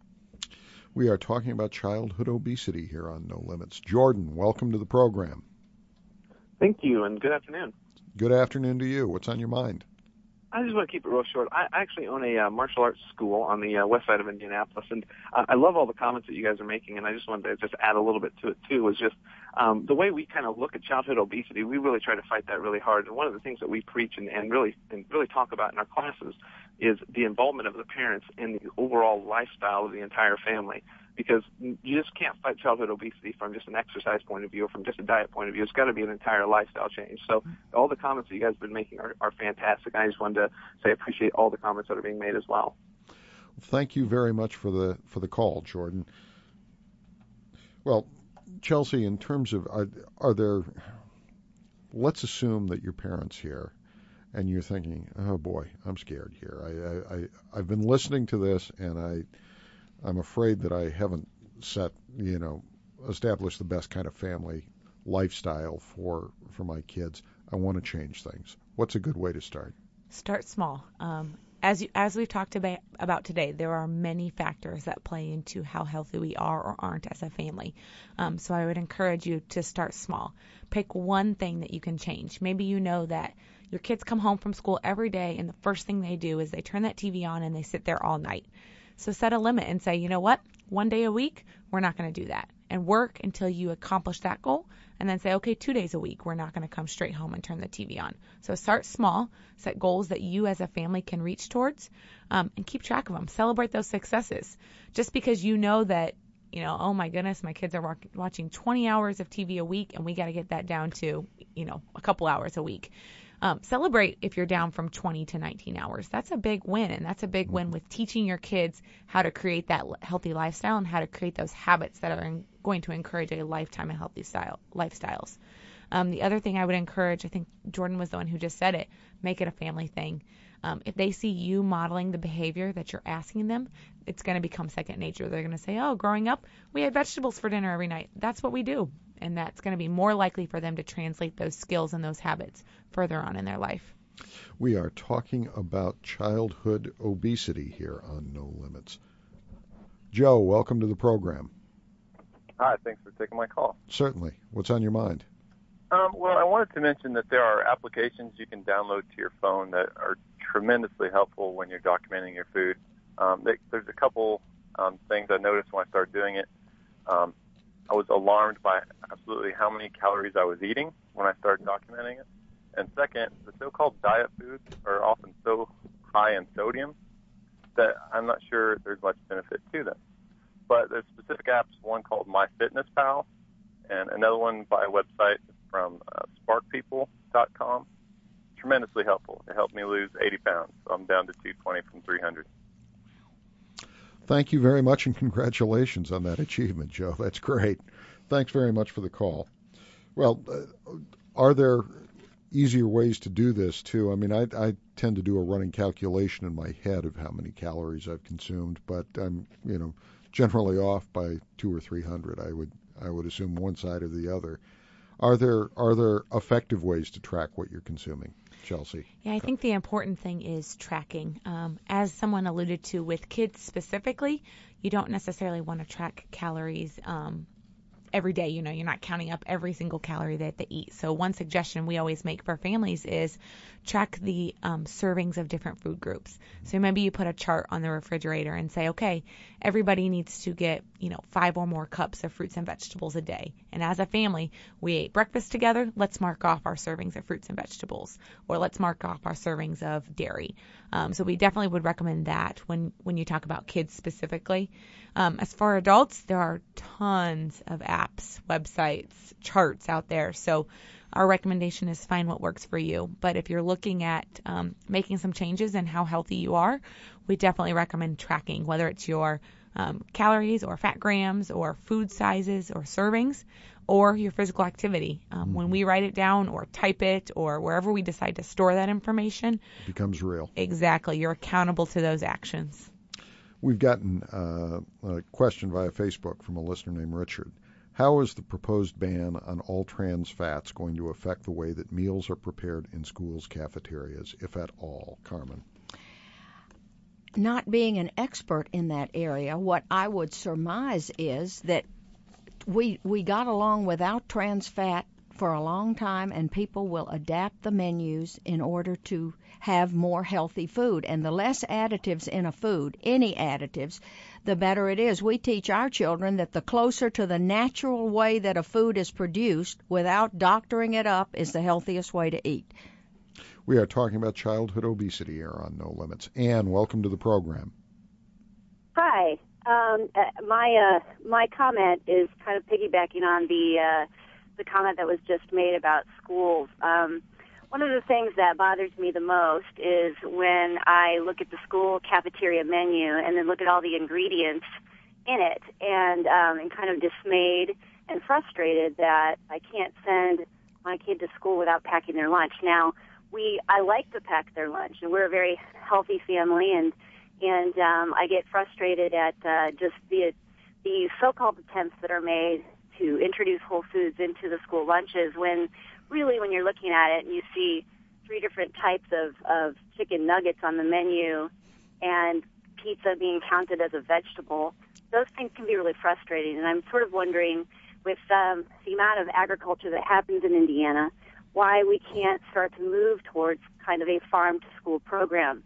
We are talking about childhood obesity here on No Limits. Jordan, welcome to the program. Thank you, and good afternoon. Good afternoon to you. What's on your mind? I just want to keep it real short. I actually own a uh, martial arts school on the uh, west side of Indianapolis, and uh, I love all the comments that you guys are making, and I just wanted to just add a little bit to it, too, was just um, the way we kind of look at childhood obesity. We really try to fight that really hard, and one of the things that we preach and, and really and really talk about in our classes is the involvement of the parents in the overall lifestyle of the entire family. Because you just can't fight childhood obesity from just an exercise point of view or from just a diet point of view. It's got to be an entire lifestyle change. So all the comments that you guys have been making are, are fantastic. I just wanted to say I appreciate all the comments that are being made as well. Thank you very much for the for the call, Jordan. Well, Chelsea, in terms of are, are there, let's assume that your parents here, and you're thinking, oh boy, I'm scared here. I, I, I I've been listening to this, and I. I'm afraid that I haven't set, you know, established the best kind of family lifestyle for for my kids. I want to change things. What's a good way to start? Start small. Um, as you, as we've talked about, about today, there are many factors that play into how healthy we are or aren't as a family. Um, so I would encourage you to start small. Pick one thing that you can change. Maybe you know that your kids come home from school every day and the first thing they do is they turn that T V on and they sit there all night. So set a limit and say, you know what, one day a week, we're not going to do that. And work until you accomplish that goal. And then say, okay, two days a week, we're not going to come straight home and turn the T V on. So start small, set goals that you as a family can reach towards, um, and keep track of them. Celebrate those successes. Just because you know that, you know, oh my goodness, my kids are watching twenty hours of T V a week and we got to get that down to, you know, a couple hours a week. Um, celebrate if you're down from twenty to nineteen hours. That's a big win, and that's a big win with teaching your kids how to create that healthy lifestyle and how to create those habits that are in, going to encourage a lifetime of healthy style lifestyles. Um, the other thing I would encourage, I think Jordan was the one who just said it, make it a family thing. Um, if they see you modeling the behavior that you're asking them, it's going to become second nature. They're going to say, oh, growing up, we had vegetables for dinner every night. That's what we do. And that's going to be more likely for them to translate those skills and those habits further on in their life. We are talking about childhood obesity here on No Limits. Joe, welcome to the program. Hi, thanks for taking my call. Certainly. What's on your mind? Um, well, I wanted to mention that there are applications you can download to your phone that are tremendously helpful when you're documenting your food. Um, they, there's a couple um, things I noticed when I started doing it. Um, I was alarmed by absolutely how many calories I was eating when I started documenting it. And second, the so-called diet foods are often so high in sodium that I'm not sure there's much benefit to them. But there's specific apps, one called MyFitnessPal and another one by a website from uh, spark people dot com. Tremendously helpful. It helped me lose eighty pounds. So I'm down to two twenty from three hundred. Thank you very much, and congratulations on that achievement, Joe. That's great. Thanks very much for the call. Well, uh, are there easier ways to do this, too? I mean, I, I tend to do a running calculation in my head of how many calories I've consumed, but I'm, you know, generally off by two or three hundred. I would I would assume one side or the other. Are there are there effective ways to track what you're consuming, Chelsea? Yeah, I think the important thing is tracking. Um, as someone alluded to with kids specifically, you don't necessarily want to track calories um, every day. You know, you're not counting up every single calorie that they eat. So one suggestion we always make for families is track the um, servings of different food groups. So maybe you put a chart on the refrigerator and say, okay, everybody needs to get, you know, five or more cups of fruits and vegetables a day. And as a family, we ate breakfast together. Let's mark off our servings of fruits and vegetables, or let's mark off our servings of dairy. Um, so we definitely would recommend that when, when you talk about kids specifically. Um, as for adults, there are tons of apps, websites, charts out there. So our recommendation is find what works for you. But if you're looking at um, making some changes in how healthy you are, we definitely recommend tracking, whether it's your um, calories or fat grams or food sizes or servings or your physical activity. Um, mm-hmm. When we write it down or type it or wherever we decide to store that information, it becomes real. Exactly. You're accountable to those actions. We've gotten uh, a question via Facebook from a listener named Richard. How is the proposed ban on all trans fats going to affect the way that meals are prepared in schools' cafeterias, if at all? Carmen. Not being an expert in that area, what I would surmise is that we we got along without trans fat for a long time, and people will adapt the menus in order to have more healthy food. And the less additives in a food, any additives, the better it is. We teach our children that the closer to the natural way that a food is produced without doctoring it up is the healthiest way to eat. We are talking about childhood obesity here on No Limits. Anne, welcome to the program. Hi. Um, uh, my uh, my comment is kind of piggybacking on the uh, the comment that was just made about schools. Um, one of the things that bothers me the most is when I look at the school cafeteria menu and then look at all the ingredients in it, and um, and kind of dismayed and frustrated that I can't send my kid to school without packing their lunch. Now, we I like to pack their lunch, and we're a very healthy family, and and um, I get frustrated at uh, just the the so-called attempts that are made to introduce whole foods into the school lunches when really when you're looking at it and you see three different types of, of chicken nuggets on the menu and pizza being counted as a vegetable, those things can be really frustrating. And I'm sort of wondering, with um, the amount of agriculture that happens in Indiana, why we can't start to move towards kind of a farm-to-school program.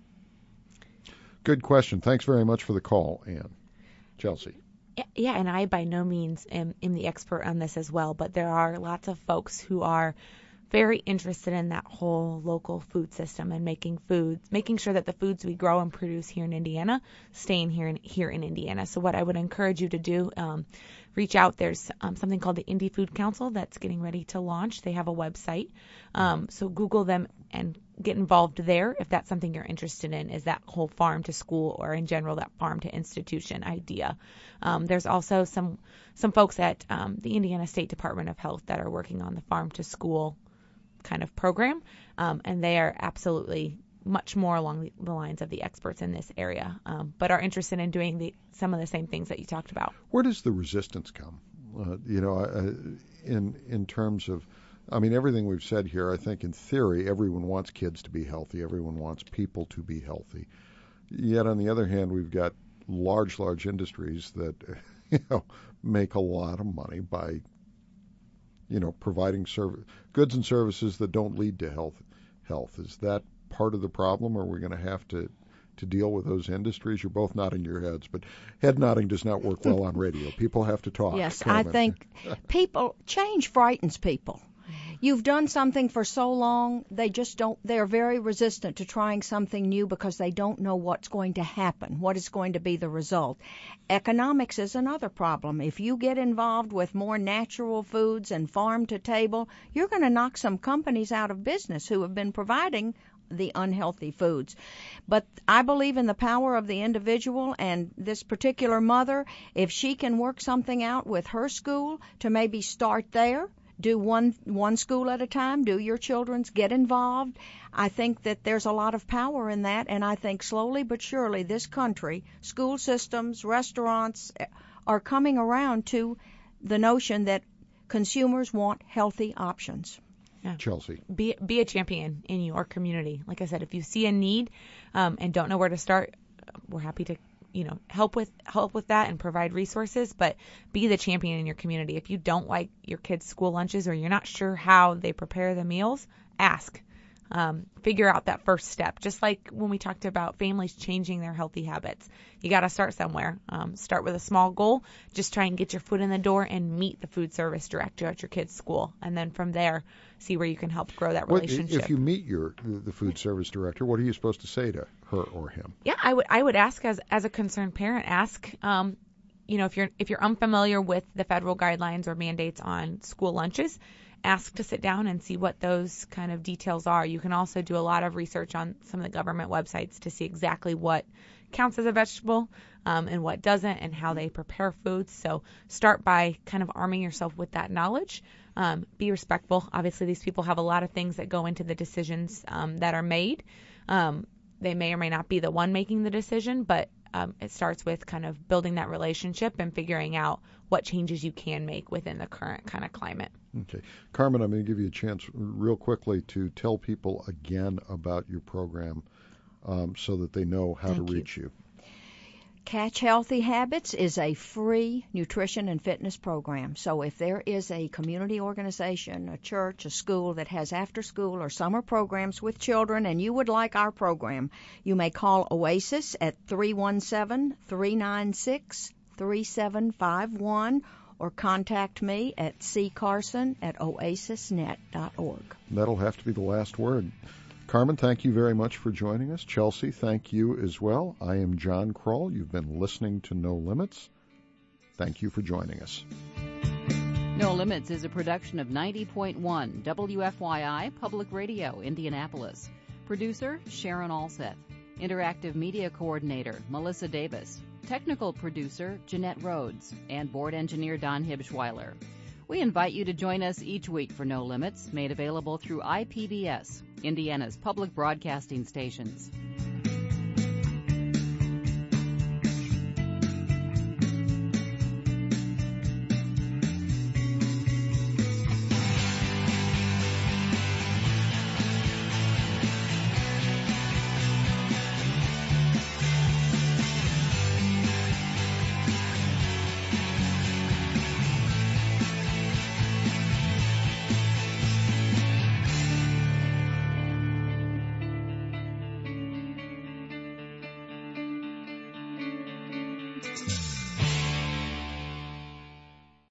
Good question. Thanks very much for the call, Ann. Chelsea. Yeah, and I by no means am, am the expert on this as well, but there are lots of folks who are very interested in that whole local food system and making foods, making sure that the foods we grow and produce here in Indiana stay in here in, here in Indiana. So what I would encourage you to do, um, reach out. There's um, something called the Indy Food Council that's getting ready to launch. They have a website. Um, so Google them and get involved there if that's something you're interested in, is that whole farm to school or in general that farm to institution idea. Um, there's also some some folks at um, the Indiana State Department of Health that are working on the farm to school kind of program, um, and they are absolutely much more along the lines of the experts in this area, um, but are interested in doing the, some of the same things that you talked about. Where does the resistance come? Uh, you know, uh, in in terms of, I mean, everything we've said here, I think in theory, everyone wants kids to be healthy. Everyone wants people to be healthy. Yet on the other hand, we've got large, large industries that, you know, make a lot of money by, you know, providing serv- goods and services that don't lead to health. Health is that part of the problem, or are we going to have to to deal with those industries? You're both nodding your heads, but head nodding does not work well on radio. People have to talk. Yes, Carmen. I think people change frightens people. You've done something for so long, they just don't, they're very resistant to trying something new because they don't know what's going to happen, what is going to be the result. Economics is another problem. If you get involved with more natural foods and farm to table, you're going to knock some companies out of business who have been providing the unhealthy foods. But I believe in the power of the individual, and this particular mother, if she can work something out with her school to maybe start there, do one one school at a time, do your children's, get involved. I think that there's a lot of power in that, and I think slowly but surely this country, school systems, restaurants, are coming around to the notion that consumers want healthy options. Yeah. Chelsea. Be be a champion in your community. Like I said, if you see a need um, and don't know where to start, we're happy to you know, help with help with that and provide resources, but be the champion in your community. If you don't like your kids' school lunches or you're not sure how they prepare the meals, ask. Um, figure out that first step. Just like when we talked about families changing their healthy habits, you got to start somewhere. Um, start with a small goal. Just try and get your foot in the door and meet the food service director at your kid's school, and then from there, see where you can help grow that relationship. Well, if you meet your the food service director, what are you supposed to say to her or him? Yeah, I would I would ask as as a concerned parent, ask. Um, you know, if you're if you're unfamiliar with the federal guidelines or mandates on school lunches, ask to sit down and see what those kind of details are. You can also do a lot of research on some of the government websites to see exactly what counts as a vegetable um, and what doesn't, and how they prepare foods. So start by kind of arming yourself with that knowledge. Um, be respectful. Obviously, these people have a lot of things that go into the decisions um, that are made. Um, they may or may not be the one making the decision, but um, it starts with kind of building that relationship and figuring out what changes you can make within the current kind of climate. Okay. Carmen, I'm going to give you a chance real quickly to tell people again about your program um, so that they know how Thank to reach you. you. Catch Healthy Habits is a free nutrition and fitness program. So if there is a community organization, a church, a school that has after-school or summer programs with children and you would like our program, you may call OASIS at three one seven, three nine six, three seven five one or contact me at c carson at oasis net dot org. That'll have to be the last word. Carmen, thank you very much for joining us. Chelsea, thank you as well. I am John Kroll. You've been listening to No Limits. Thank you for joining us. No Limits is a production of ninety point one W F Y I Public Radio, Indianapolis. Producer, Sharon Alseth. Interactive Media Coordinator, Melissa Davis. Technical Producer, Jeanette Rhodes. And Board Engineer, Don Hibschweiler. We invite you to join us each week for No Limits, made available through I P B S, Indiana's public broadcasting stations.